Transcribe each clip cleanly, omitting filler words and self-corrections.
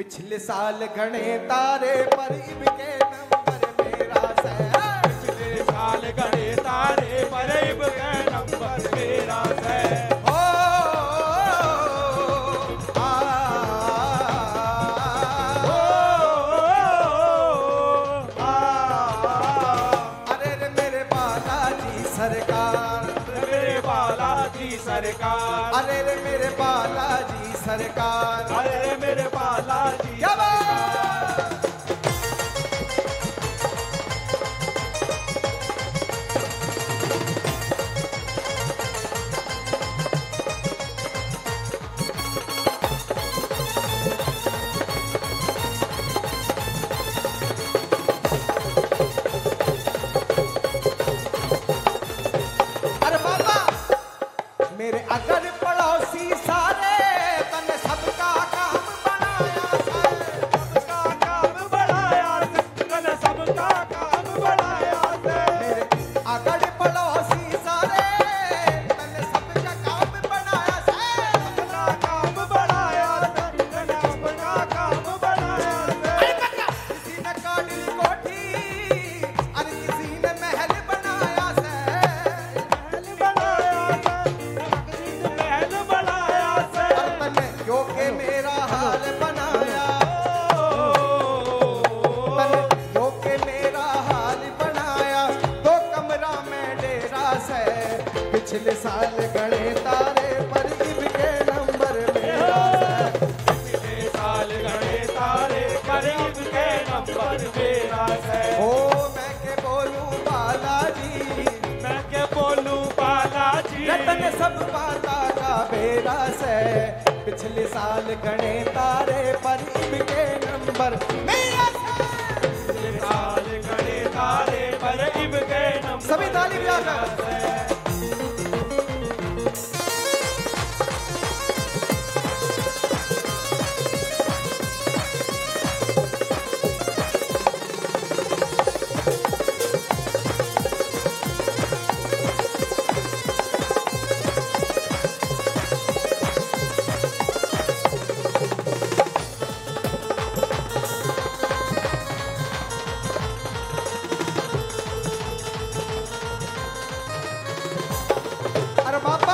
पिछले साल घणे तारे पर इबके नंबर मेरा से। पिछले साल घणे तारे पर इबके नंबर मेरा से। ओ आ अरे रे मेरे बालाजी सरकार, मेरे बालाजी सरकार, अरे रे मेरे बालाजी सरकार, अरे मेरे बालाजी क्या बात। अरे बाबा मेरे अगर पड़ोसी सारे तने सबका काम बनाया है, सबका काम बढ़ाया से, तने सबका काम बढ़ाया से। मेरे अगर पड़ोसी सारे तने सबका काम बनाया है, अपना काम बढ़ाया से, तने अपना काम बढ़ाया से। किसी ने काड़ी कोठी अरे किसी ने महल बनाया है, महल बनाया से, महल बनाया से। और तने यो के मेरा हाल बनाया, तने यो के मेरा हाल बनाया, दो कमरा में डेरा से। पिछले साल गणे तारे पर इबके नंबर मेरा से। पिछले साल घणे तारे करीब के नंबर मेरा से। ओ मैं के बोलूं बालाजी, मैं के बोलूं बालाजी, रतन सब बाता का बेरा से। पिछले साल गणे तारे पर इबके नंबर मेरा से। पिछले साल घणे तारे पर इबके नंबर सभी ताली बजाकर। अरे बाबा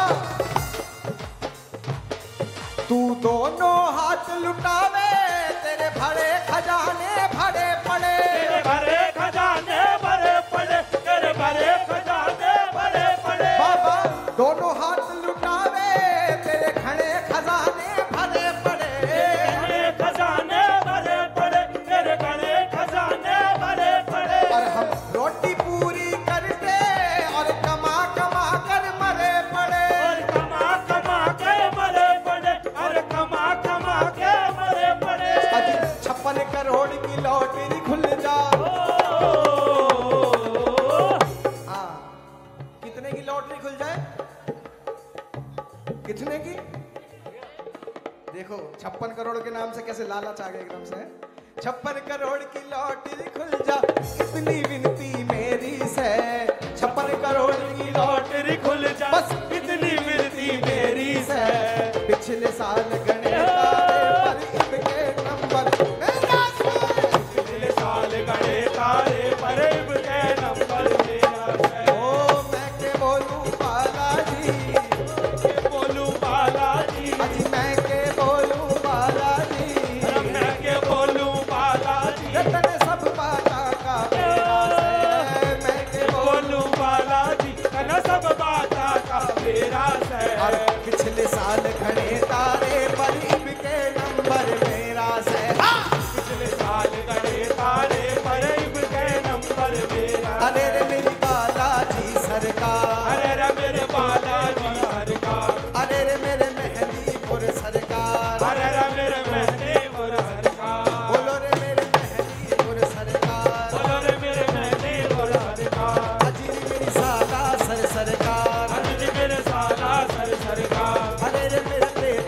तू दोनों हाथ लुटावे, तेरे भरे खजाने भरे पड़े। तेरे भरे खजाने भरे पड़े, तेरे भरे खजाने भरे पड़े। बाबा दोनों हाथ लुटावे, तेरे घने खजाने भरे पड़े। तेरे खजाने भरे पड़े, तेरे भरे खजाने भरे पड़े। और हम रोटी पूरी करते और कमा कमा कर मरे पड़े। और कमा कमा के मरे पड़े, और कमा कमा के मरे पड़े। अजी 56 करोड़ की लॉटरी खुल जा। हाँ कितने की लॉटरी खुल जाए? कितने की? देखो 56 करोड़ के नाम से कैसे लालच आ गया एकदम से। 56 करोड़ की लॉटरी खुल जा, इतनी विनती मेरी से। 56 करोड़ की लॉटरी खुल जा, बस इतनी मिलती मेरी से। पिछले साल गणे तारे पर इबके नंबर मेरा से। पिछले साल घणे तारे पर इबके नंबर मेरा से। ओ मैं के बोलूं बालाजी, के बोलूं बालाजी, अजी मैं के बोलूं बालाजी, मैं के बोलूं बालाजी, रतन सब बाता का बेरा से। मैं के बोलूं बालाजी, कना सब बाता का मेरा से। और पिछले साल घणे तारे पर इबके नंबर मेरा से। पिछले साल घणे तारे पर इबके नंबर मेरा। अरे रे मेरी बालाजी सरकार, अरे रे मेरे बालाजी सरकार, अरे रे मेरे मेहंदीपुर सरकार, अरे रे मेरे मेहंदीपुर सरकार, बोलो रे मेरे मेहंदीपुर सरकार, बोलो रे मेरे मेहंदीपुर सरकार, अजी रे मेरी साला सर सरकार, अजी मेरे साला सर सरकार, अरे रे मेरे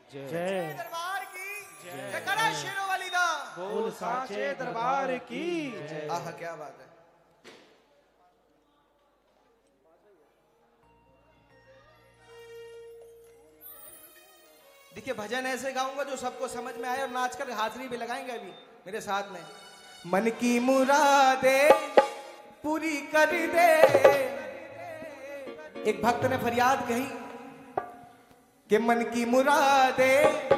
जय दरबार की जय करा शेरों वाली दा बोल साचे दरबार की जय। आहा क्या बात है। देखिए भजन ऐसे गाऊंगा जो सबको समझ में आए और नाच कर हाजिरी भी लगाएंगे अभी मेरे साथ में। मन की मुरादे पूरी कर दे। एक भक्त ने फरियाद कही कि मन की मुरादे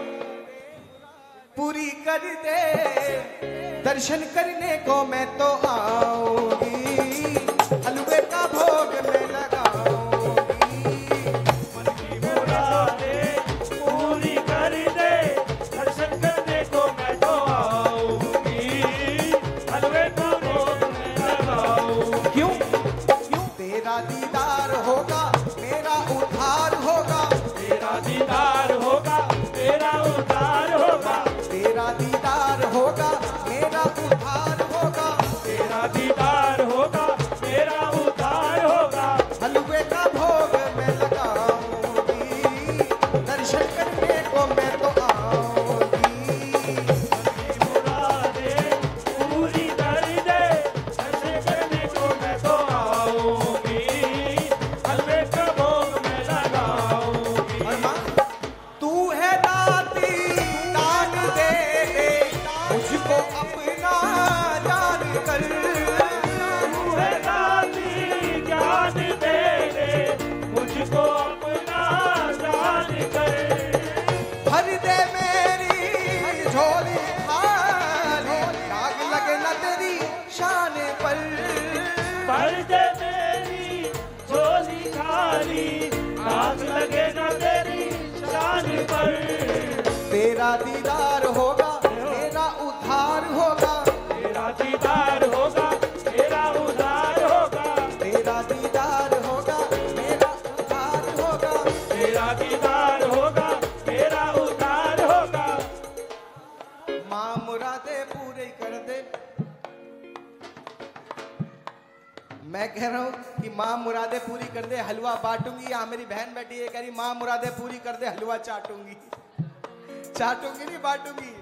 पूरी कर दे, दर्शन करने को मैं तो आऊंगी, हलवे का भोग मैं लगाऊंगी। मन की मुरादे पूरी कर दे, दर्शन करने को मैं तो आऊंगी, हलवे का भोग मैं लगाऊंगी। क्यों क्यों तेरा दीदार होगा मेरा उद्धार होगा, तेरा दीदार होगा तेरा उद्धार होगा, तेरा दीदार होगा मेरा उद्धार होगा, तेरा दीदार होगा मेरा उद्धार होगा। हलवे का भोग मैं लगाऊंगी, दर्शन करने को मैं तो आऊंगी। मुरादे पूरी कर दे, दर्शन करने को मैं तो आऊंगी, हलवे का भोग मैं लगाऊंगी। और माँ तू है दाती दान दे दे, मुझको अपना जान कर। तू है दाती ज्ञान दे दे, मुझको अपना जान कर। भर दे मेरी झोली खाली, दाग लगे न तेरी शान पर। भर दे मेरी झोली खाली, आग लगे ना तेरी शान पर। तेरा दीदार होगा मेरा उद्धार होगा, तेरा दीदार होगा तेरा उद्धार होगा, तेरा दीदार होगा मेरा उद्धार होगा। तेरा दीदार होगा तेरा उद्धार होगा। माँ मुरादे पूरे कर दे। मैं कह रहा हूँ कि माँ मुरादे पूरी कर दे, हलवा बांटूंगी। यहाँ मेरी बहन बैठी है कह रही माँ मुरादे पूरी कर दे, हलवा चाटूंगी। चाटूंगी नहीं बांटूंगी।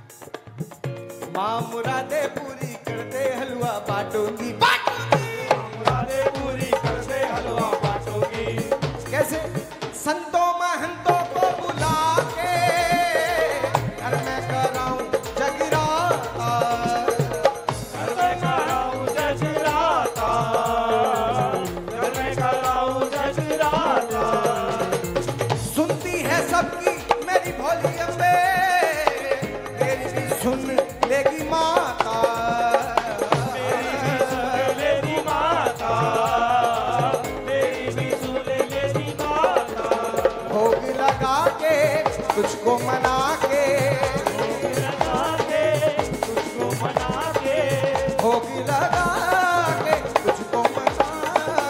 माँ मुरादे पूरी कर दे, हलवा बांटूंगी। मुरादे पूरी कर दे, हलवा बांटूंगी। कैसे? संतों महंतों को बुला के घर में कराऊं जगराता, घर में कराऊं जगराता, घर में कराऊं जगराता। सुनती है सबकी मेरी भोली अम्बे, तेरी भी सुन लेगी माता। लेगी माता, मेरी भी सुन लेगी माता। भोग लगा के तुझको मना के, भोग लगा के तुझको मना के, भोग लगा के तुझको मना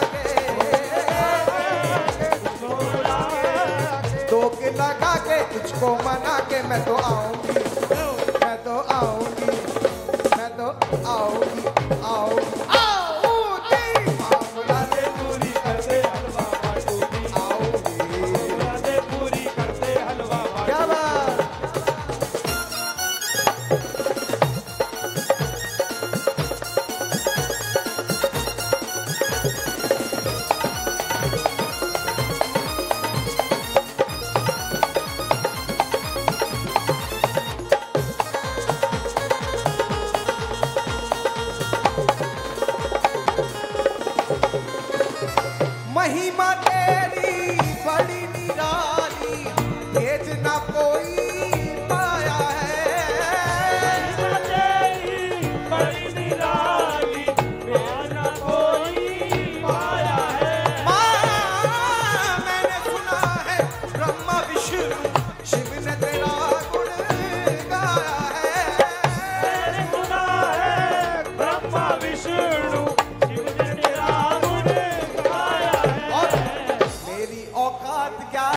के, तुझको बुला के, भोग लगा के तुझको मना के मैं तो